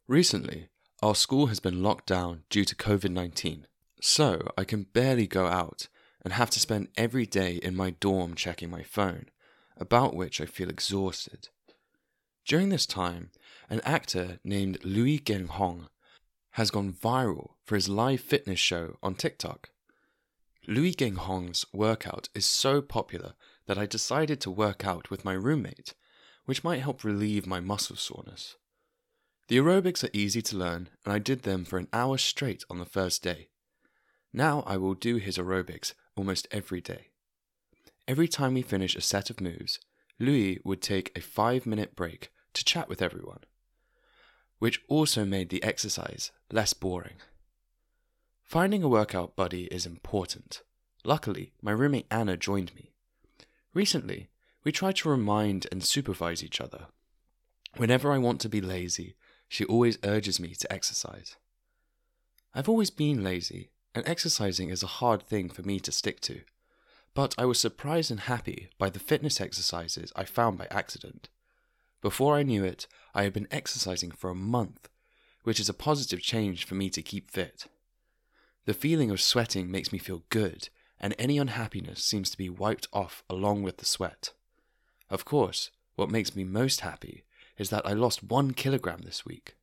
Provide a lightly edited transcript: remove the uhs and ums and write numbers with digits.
Recently, our school has been locked down due to COVID-19, so I can barely go out and have to spend every day in my dorm checking my phone, about which I feel exhausted. During this time, an actor named Louis Genghong has gone viral for his live fitness show on TikTok. Louis Genghong's workout is so popular that I decided to work out with my roommate, which might help relieve my muscle soreness. The aerobics are easy to learn, and I did them for an hour straight on the first day. Now I will do his aerobics almost every day. Every time we finish a set of moves, Louis would take a 5-minute break to chat with everyone, which also made the exercise less boring. Finding a workout buddy is important. Luckily, my roommate Anna joined me. Recently, we try to remind and supervise each other. Whenever I want to be lazy, she always urges me to exercise. I've always been lazy, and exercising is a hard thing for me to stick to, but I was surprised and happy by the fitness exercises I found by accident. Before I knew it, I had been exercising for a month, which is a positive change for me to keep fit. The feeling of sweating makes me feel good, and any unhappiness seems to be wiped off along with the sweat. Of course, what makes me most happy is that I lost 1 kilogram this week.